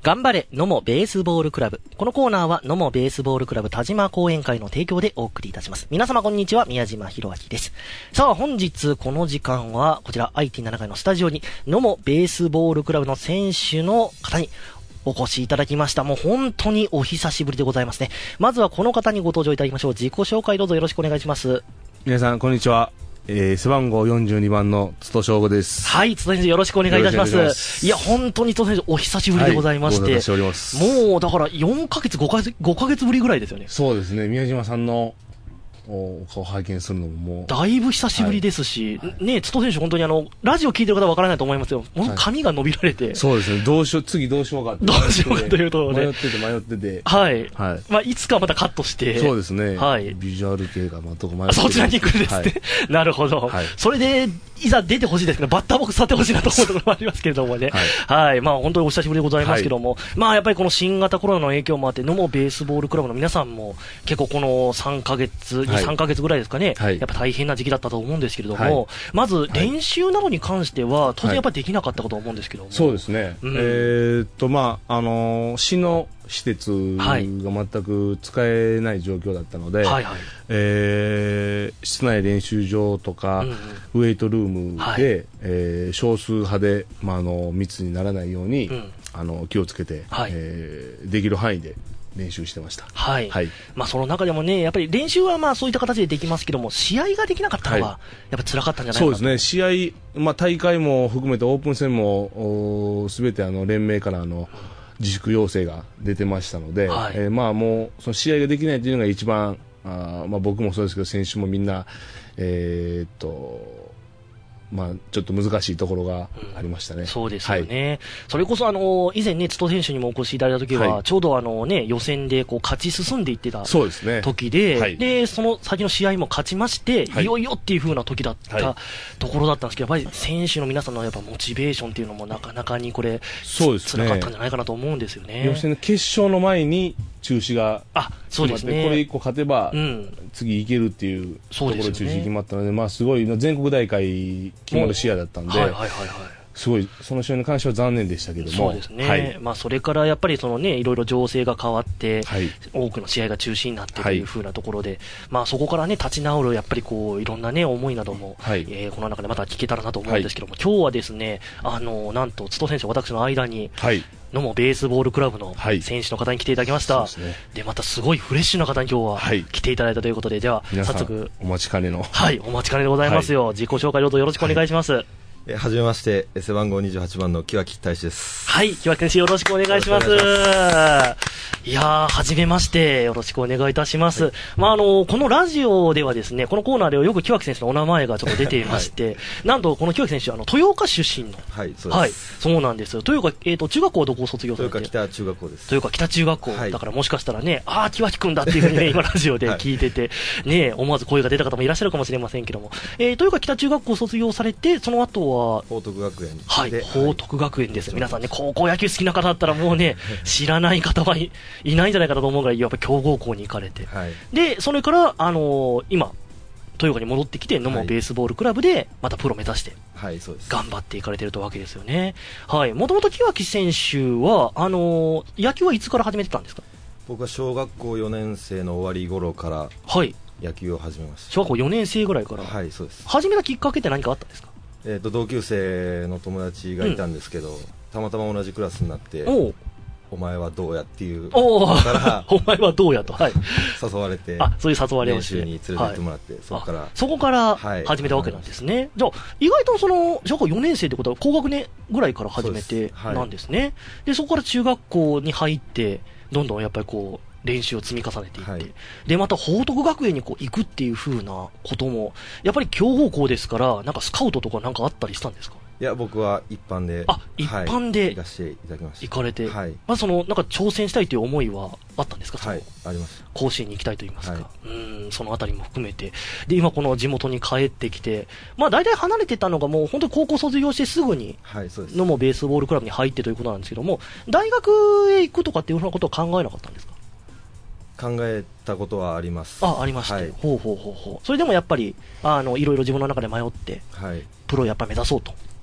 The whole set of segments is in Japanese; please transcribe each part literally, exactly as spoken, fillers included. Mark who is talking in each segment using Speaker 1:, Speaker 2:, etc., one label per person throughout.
Speaker 1: 頑張れ野茂ベースボールクラブ。このコーナーは野茂ベースボールクラブ田島講演会の提供でお送りいたします。皆様こんにちは、宮島博明です。さあ本日この時間はこちら アイティーなな 階のスタジオに野茂ベースボールクラブの選手の方にお越しいただきました。もう本当にお久しぶりでございますね。まずはこの方にご登場いただきましょう。自己紹介どうぞよろしくお願いします。
Speaker 2: 皆さんこんにちは。えー、背番号よんじゅうにばんの津戸翔吾です。
Speaker 1: はい、津戸選手よろしくお願いいたします。いや本当に津戸選手お久しぶりでございまして、はい、
Speaker 2: しております。
Speaker 1: もうだからよんかげつごかげつごかげつぶりぐらいですよね。
Speaker 2: そうですね。宮島さんのお顔拝見するのももう
Speaker 1: だいぶ久しぶりですし、はい、ね、津戸選手本当にあのラジオ聞いてる方はわからないと思いますけど、はい、髪が伸びられて、
Speaker 2: そうですね。どうしよう次どうしようかって
Speaker 1: どうしようかというとね、
Speaker 2: 迷ってて迷ってて、
Speaker 1: はい、はい、まあいつかまたカットして、
Speaker 2: そうですね。
Speaker 1: はい、
Speaker 2: ビジュアル系がまとこ迷って
Speaker 1: そちらに行くんですって、はい、なるほど、はい、それでいざ出てほしいですね。バッターボックス去ってほしいなと思うところもありますけれどもね。はい。はい。まあ本当にお久しぶりでございますけども、はい、まあやっぱりこの新型コロナの影響もあって、野茂ベースボールクラブの皆さんも結構このさんかげつ、に、さんかげつぐらいですかね、はい、やっぱ大変な時期だったと思うんですけれども、はい、まず練習などに関しては、当然やっぱりできなかったかと思うんですけども。
Speaker 2: そうですね。うん、えー、っと、まあ、あのー、市の施設が全く使えない状況だったので、はいはい、えー、室内練習場とか、うんうん、ウェイトルームで、はい、えー、少数派で、まあ、あの密にならないように、うん、あの気をつけて、はい、えー、できる範囲で練習してました。
Speaker 1: はい。はい、まあその中でもね、やっぱり練習はまあそういった形でできますけども、試合ができなかったのは、やっぱ辛かったんじゃないかなと。
Speaker 2: そうですね。試合、まあ大会も含めてオープン戦もすべてあの連盟からあの自粛要請が出てましたので、はい、えー、まあもうその試合ができないというのが一番、あ、まあ僕もそうですけど選手もみんな、えー、っと。まあ、ちょっと難しいところがありましたね。うん、
Speaker 1: そうですよね。はい、それこそあの以前ね、津戸選手にもお越しいただいた時は、はい、ちょうどあのね、予選でこう勝ち進んでいってた時で、はい、で、その先の試合も勝ちまして、はい、いよいよっていう風な時だったところだったんですけど、やっぱり選手の皆さんのやっぱモチベーションっていうのもなかなかにこれ、
Speaker 2: そうですね、
Speaker 1: 辛かったんじゃないかなと思うんですよね。
Speaker 2: 予選の決勝の前に中止が
Speaker 1: あ、そうですね。
Speaker 2: これいっこ勝てば、うん、次いけるっていうところで中止決まったので、まあすごい全国大会決まる試合だったんで、はいはいはいはい、すごいその試合に関しては残念でしたけども、
Speaker 1: そうですね。はい、まあそれからやっぱりそのね、いろいろ情勢が変わって、はい、多くの試合が中止になってという風なところで、はい、まあそこからね立ち直るやっぱりこういろんなね思いなども、はい、えー、この中でまた聞けたらなと思うんですけども、はい、今日はですね、あのなんと津戸選手私の間に、はい、野茂ベースボールクラブの選手の方に来ていただきました。はい、で、ね、でまたすごいフレッシュな方に今日は来ていただいたということで、では早速
Speaker 2: お待ちかねの、
Speaker 1: はい、お待ちかねでございますよ。はい、自己紹介どうぞよろしくお願いします。はい、
Speaker 3: えはじめまして、背番号にじゅうはちばんの木脇大志です。
Speaker 1: はい、木脇選手よろしくお願いします。いやー、はじめまして、よろしくお願いいたします。はい、まあ、あの、このラジオではですね、このコーナーではよく木脇選手のお名前がちょっと出ていまして、はい、なんとこの木脇選手はあの豊岡出身の、
Speaker 3: はい、そうです。
Speaker 1: はい、そうなんです。豊岡、えっ、ー、と、中学校はどこを卒業されて？
Speaker 3: 豊岡北中学校です。
Speaker 1: 豊岡北中学校。はい、だからもしかしたらね、あー、木脇くんだっていうふうにね、今ラジオで聞いてて、はい、ね、思わず声が出た方もいらっしゃるかもしれませんけども、えー、豊岡北中学校を卒業されて、その後は、
Speaker 3: 報徳学園。
Speaker 1: はい、報徳学園です。はい、皆さんね、高校野球好きな方だったらもうね、知らない方はい、いないんじゃないかなと思うぐらい、やっぱり強豪校に行かれて、はい、で、それから、あのー、今、豊岡に戻ってきて、野茂ベースボールクラブで、またプロ目指して、はい、そうです。頑張っていかれてるとわけですよね。はい。もともと木脇選手は、あのー、野球はいつから始めてたんですか？
Speaker 3: 僕は小学校よねん生の終わり頃から、はい。野球を始めました。
Speaker 1: 小学校よねん生ぐらいから。
Speaker 3: はい、そうです。
Speaker 1: 始めたきっかけって何かあったんですか？
Speaker 3: えー、と同級生の友達がいたんですけど、うん、たまたま同じクラスになって、お, お前はどうやっていう
Speaker 1: おからお前はどうやと、はい、
Speaker 3: 誘われて、
Speaker 1: あ、そういう誘われをして
Speaker 3: 練習に連れて行ってもらって、はい、そこから
Speaker 1: そこから始めたわけなんですね。はい、じゃあ意外とその小学校よねん生ってことは高学年ぐらいから始めてなんですね。で、はい、そこから中学校に入ってどんどんやっぱりこう練習を積み重ねていって、はい、でまた報徳学園にこう行くっていう風なこともやっぱり強豪校ですから、なんかスカウトとかなんかあったりしたんですか？
Speaker 3: いや、僕は一般で、
Speaker 1: あ、一般で、はい、
Speaker 3: 行かせていただきました。
Speaker 1: 行かれて、
Speaker 3: はい、
Speaker 1: まあ、そのなんか挑戦したいという思いはあったんですか？
Speaker 3: はい、あります。
Speaker 1: 甲子園に行きたいと言いますか、
Speaker 3: はい、
Speaker 1: うん、そのあたりも含めて、で今この地元に帰ってきて、まあ大体離れてたのがもう本当に高校卒業してすぐに野茂ベースボールクラブに入ってということなんですけども、大学へ行くとかっていうふうなことは考えなかったんですか？
Speaker 3: 考えたことはあります。
Speaker 1: あ、ありまして、はい、ほうほうほうほう。それでもやっぱりあのいろいろ自分の中で迷って、はい、プロをやっぱり目指そうと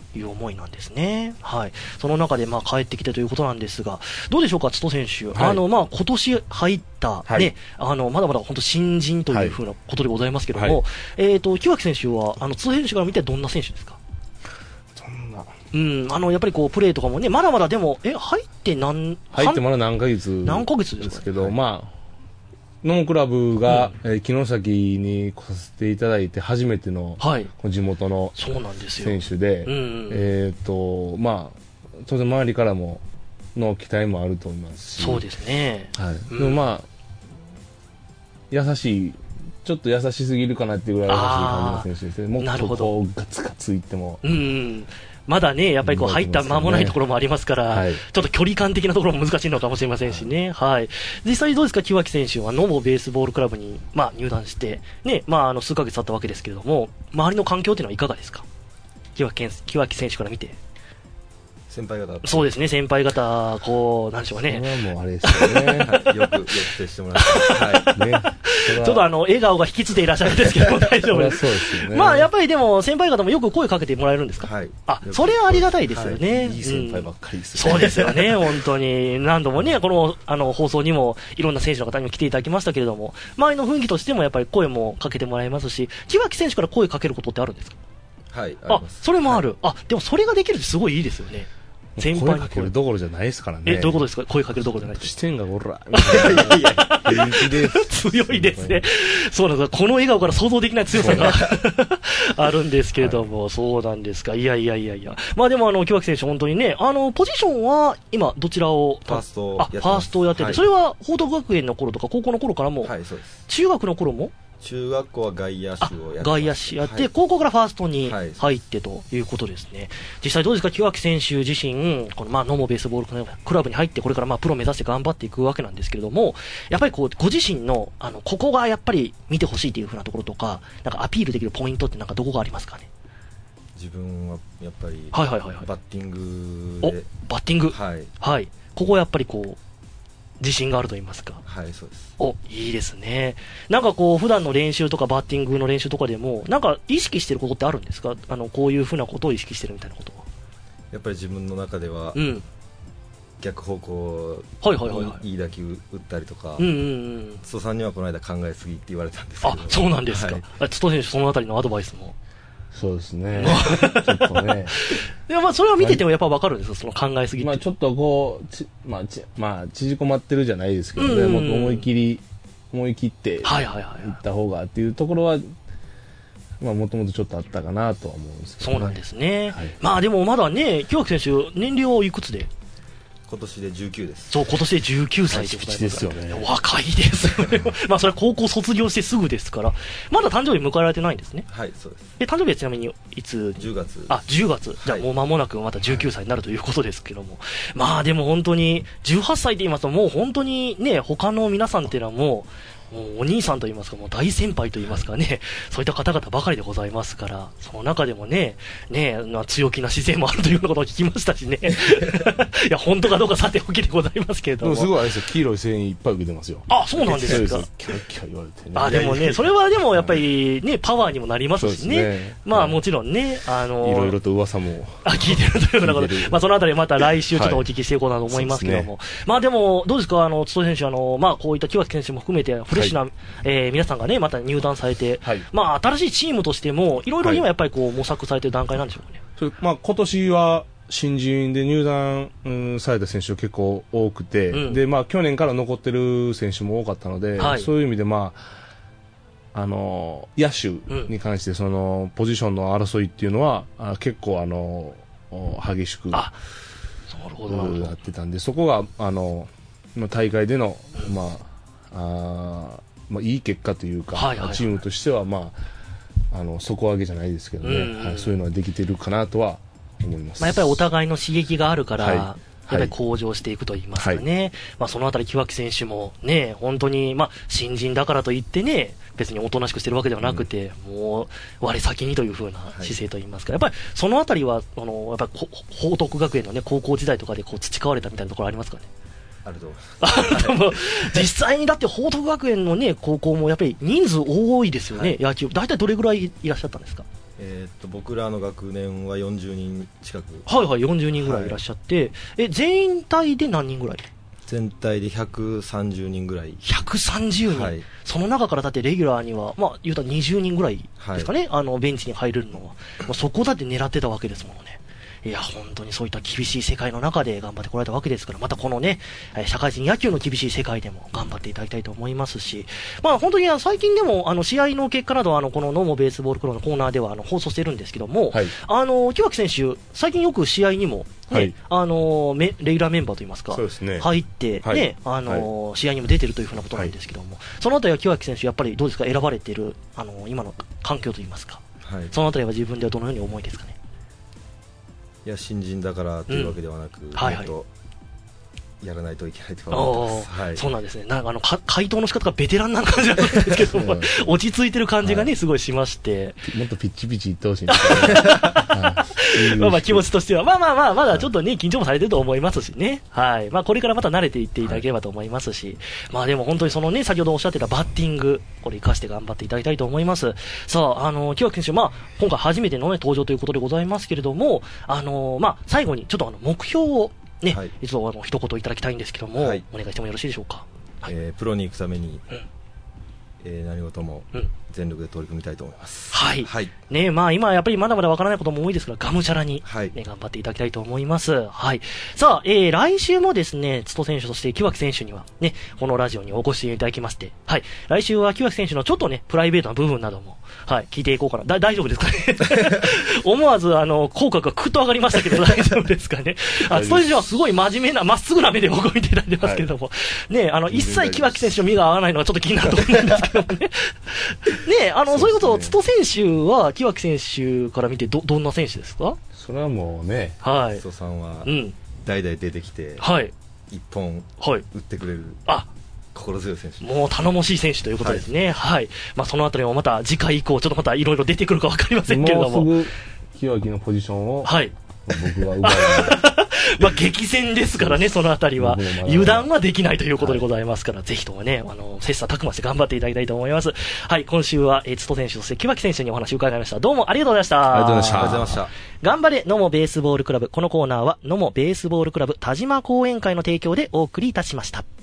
Speaker 1: いう思いなんですね。はい。その中で、まあ、帰ってきてということなんですが、どうでしょうか、津戸選手。はい、あの、まあ、今年入った、はい、ね、あの、まだまだ本当新人というふうなことでございますけども、はい、えっと、木脇選手は、あの、津戸選手から見てどんな選手ですか？
Speaker 2: どんな
Speaker 1: うん、あの、やっぱりこう、プレーとかもね、まだまだでも、え、入って何、
Speaker 2: 入ってまだ何ヶ月
Speaker 1: 何ヶ月です
Speaker 2: けど、はい、まあ、ノンクラブが、うん、えー、城崎に来させていただいて初めての、はい、地元の選手で、うんうん、えっ、ー、と、まあ、当然周りからも、の期待もあると思いますし。
Speaker 1: そうですね。
Speaker 2: はい。うん、でもまあ、優しい、ちょっと優しすぎるかなっていうぐらい優しい感じの選手ですね。もっとこう、ガツガツいっても。
Speaker 1: うんうんまだね、やっぱりこう入った間もないところもありますから、はい、ちょっと距離感的なところも難しいのかもしれませんしね。はい。はい、実際どうですか、木脇選手はノボベースボールクラブに、まあ、入団して、ね、まあ、あの、数ヶ月経ったわけですけれども、周りの環境っていうのはいかがですか？木脇、木脇選手から見て。
Speaker 3: 先輩方
Speaker 1: そうですね、先輩方、こう、なんでしょうかね。
Speaker 2: それはもうあれですよね。
Speaker 3: はい、よく、よく接してもらって。はい。ね。
Speaker 1: ちょっとあの、笑顔が引きつっていらっしゃるんですけども、大丈夫です。
Speaker 2: そうですよね。
Speaker 1: まあ、やっぱりでも、先輩方もよく声かけてもらえるんですか？
Speaker 3: はい。
Speaker 1: あ、それはありがたいですよね。
Speaker 2: はい、いい先輩ばっかりですね、
Speaker 1: うん。そうですよね、本当に。何度もね、この、あの、放送にも、いろんな選手の方にも来ていただきましたけれども、周りの雰囲気としてもやっぱり声もかけてもらえますし、木脇選手から声かけることってあるんですか？
Speaker 3: はい、
Speaker 1: あ、それもある。はい、あ、でもそれができるってすごいいいですよね。
Speaker 2: 先輩に声かけるどころじゃないですからね。
Speaker 1: え、どういうことですか？声かけるどころじゃないですか。
Speaker 2: 視点がおらみたいな。いやいやいや
Speaker 1: 強いですね。そうなんですか。この笑顔から想像できない強さがあるんですけれども、はい、そうなんですか。いやいやいやいや。まあでもあの、木脇選手本当にね、あの、ポジションは今どちらを
Speaker 3: ファースト
Speaker 1: あ、ファーストをやってて、はい、それは報徳学園の頃とか高校の頃からも、
Speaker 3: はい、そうです。
Speaker 1: 中学の頃も
Speaker 3: 中学校は外野手をやって
Speaker 1: 外野手やって、はい、高校からファーストに入ってということですね。はい、実際どうですか、木脇選手自身、このまあノモベースボールクラブに入って、これからまあプロを目指して頑張っていくわけなんですけれども、やっぱりこうご自身のあのここがやっぱり見てほしいというふうなところとか、なんかアピールできるポイントってなんかどこがありますかね。
Speaker 3: 自分はやっぱり
Speaker 1: はいはいはいはい、
Speaker 3: バッティングで、
Speaker 1: おバッティング、
Speaker 3: はい、
Speaker 1: はい、ここはやっぱりこう自信があると言いますか。
Speaker 3: はい、そうです。
Speaker 1: お、いいですね。なんかこう、普段の練習とかバッティングの練習とかでも、なんか意識してることってあるんですか？あの、こういうふうなことを意識してるみたいなことは。
Speaker 3: やっぱり自分の中では、うん、逆方向
Speaker 1: はいはいはいはい、
Speaker 3: いい打球打ったりとか、
Speaker 1: うんうんうん。
Speaker 3: 津戸さんにはこの間考えすぎって言われたんですけど。
Speaker 1: あ、そうなんですか。はい、津戸選手、そのあたりのアドバイスも。
Speaker 2: そうですね。ちょっとね。
Speaker 1: いや、まあ、それを見ててもやっぱ分かるんですよ、その考えすぎて。
Speaker 2: まあ、ちょっとこう、ちまあ、ちまあ、縮こまってるじゃないですけどね、もっと思い切り、思い切って、いった方がっていうところは、まあ、もともとちょっとあったかなとは思うんですけど、ね。
Speaker 1: そうなんですね。はい、まあ、でもまだね、木脇選手、年齢はいくつで
Speaker 3: 今年でじゅうきゅうです。
Speaker 1: そう、今年でじゅうきゅうさいでございます。
Speaker 2: ですよね。
Speaker 1: 若いですよね。まあ、それは高校卒業してすぐですから、まだ誕生日迎えられてないんですね。
Speaker 3: はい、そうです。
Speaker 1: え、誕生日はちなみにいつ？
Speaker 3: じゅうがつ。
Speaker 1: あ、じゅうがつ。じゃあもう間もなくまたじゅうきゅうさいになるということですけども。はい、まあでも本当に、じゅうはっさいと言いますと、もう本当にね、他の皆さんっていうのはもう、もうお兄さんと言いますか、もう大先輩と言いますかね、そういった方々ばかりでございますから、その中でもね、ね、まあ、強気な姿勢もあるというようなことを聞きましたしね。いや、本当かどうかさておきでございますけれども。
Speaker 2: でもすごいあれですよ、黄色い声援いっぱい受けてますよ。
Speaker 1: あ、そうなんですか。
Speaker 2: キャッキャ言われてね。
Speaker 1: あ、でもね、それはでもやっぱりね、パワーにもなりますしね。ね、まあもちろんね、あのー、
Speaker 2: いろいろと噂も。
Speaker 1: あ、聞いてるというようなこと。まあそのあたりまた来週ちょっとお聞きしていこうなと思いますけども。はい、ね、まあでも、どうですか、あの、津戸選手、あの、まあこういった木脇選手も含めて、フレッシュな、はい、えー皆さんがね、また入団されて、はい、まあ、新しいチームとしても、いろいろ今やっぱりこう、模索されてる段階なんでしょうかね。
Speaker 2: それまあ、今年は、新人で入団、うん、された選手が結構多くて、うん、で、まあ、去年から残ってる選手も多かったので、はい、そういう意味で、まあ、あの、野手に関して、その、ポジションの争いっていうのは、あ結構、あの、激しく、
Speaker 1: なるほど
Speaker 2: なってたんで、そこが、あの、大会での、まあ、あまあ、いい結果というか、はいはいはい、チームとしては、まあ、あの底上げじゃないですけどね、うんうん、はい、そういうのはできてるかなとは思います。
Speaker 1: まあ、やっぱりお互いの刺激があるから、はい、やっぱり向上していくと言いますかね、はい、まあ、そのあたり木脇選手もね、本当に、まあ、新人だからといってね、別におとなしくしてるわけではなくて、うん、もう我先にという風な姿勢と言いますか、はい、やっぱりそのあたりはあのやっぱり報徳学園のね、高校時代とかでこう培われたみたいなところありますかね。
Speaker 3: あると思います。
Speaker 1: 実際にだって報徳学園のね、高校もやっぱり人数多いですよね、はい、野球。大体どれぐらいいらっしゃったんですか。
Speaker 3: えー、っと僕らの学年はよんじゅうにん近く。
Speaker 1: はいはい、よんじゅうにんぐらいいらっしゃって、はい、え全体で何人ぐらい？
Speaker 3: 全体でひゃくさんじゅうにんぐらい。
Speaker 1: ひゃくさんじゅうにん、はい、その中からだってレギュラーには、まあ、言うたらにじゅうにんぐらいですかね、はい、あのベンチに入れるのは、まあ、そこだって狙ってたわけですもんね。いや本当にそういった厳しい世界の中で頑張ってこられたわけですから、またこのね社会人野球の厳しい世界でも頑張っていただきたいと思いますし、まあ本当に最近でもあの試合の結果などあのこのノモベースボールクロのコーナーではあの放送してるんですけども、はい、あの木脇選手最近よく試合にもね、はい、あのレギュラーメンバーといいますか、
Speaker 2: そうですね、
Speaker 1: 入って、ね、はい、あのはい、試合にも出てるというふうなことなんですけども、はい、そのあたりは木脇選手やっぱりどうですか、選ばれているあの今の環境といいますか、はい、そのあたりは自分ではどのように思いですかね。
Speaker 3: いや新人だからというわけではなく、うん、はいはい、もっとやらないといけないと思ってます、はい、そうなんですね。なんかあのか回答の仕方がベテランな感じなんですけども落ち着いてる感じがね、はい、すごいしまして、
Speaker 2: もっとピッチピチいってほしいんですけど、ねはい、
Speaker 1: まあまあ気持ちとしてはまあまあまあまだちょっとね緊張もされてると思いますしね、はい、まあこれからまた慣れていっていただければと思いますし、はい、まあでも本当にそのね先ほどおっしゃってたバッティング、これ生かして頑張っていただきたいと思います。さあ、あの木脇選手、まあ今回初めての、ね、登場ということでございますけれども、あのまあ最後にちょっとあの目標をね、はい、一度あの一言いただきたいんですけども、はい、お願いしてもよろしいでしょうか。
Speaker 3: はい、えー、プロに行くために、うん、えー、何事も全力で取り組みたいと思います。
Speaker 1: はい。はい、ね、まあ今やっぱりまだまだわからないことも多いですから、がむしゃらに、ね、はい、頑張っていただきたいと思います。はい。さあ、えー、来週もですね、津戸選手そして木脇選手にはね、このラジオにお越しいただきまして、はい。来週は木脇選手のちょっとね、プライベートな部分なども、はい、聞いていこうかな。だ、大丈夫ですかね思わず、あの、口角がクッと上がりましたけど、大丈夫ですかね。あ、津戸選手はすごい真面目な、まっすぐな目で僕を見ていただいてますけれども、はい、ね、あの、一切木脇選手の目が合わないのがちょっと気になると思うんですけどもね。ね、あの、そういうことを、津戸選手は、木脇選手から見て、ど、どんな選手ですか？
Speaker 2: それはもうね、
Speaker 1: はい。
Speaker 3: 津戸さんは、うん。代々出てきて、
Speaker 1: はい。
Speaker 3: 一本、はい。打ってくれる。
Speaker 1: あ、
Speaker 3: 心強い選手。
Speaker 1: もう頼もしい選手ということですね。はい。はい、まあ、そのあたりもまた次回以降、ちょっとまたいろいろ出てくるかわかりませんけれども。
Speaker 2: もうすぐ、木脇のポジションを、はい。僕は奪い
Speaker 1: まあ激戦ですからね、そのあたりは油断はできないということでございますから、はい、ぜひともね、あの切磋琢磨して頑張っていただきたいと思います。はい、今週は、えー、津戸選手そして木脇選手にお話を伺いました。どうもありがとうございました。
Speaker 3: ありがとうございました。
Speaker 1: 頑張れ野茂ベースボールクラブ。このコーナーは野茂ベースボールクラブ田島講演会の提供でお送りいたしました。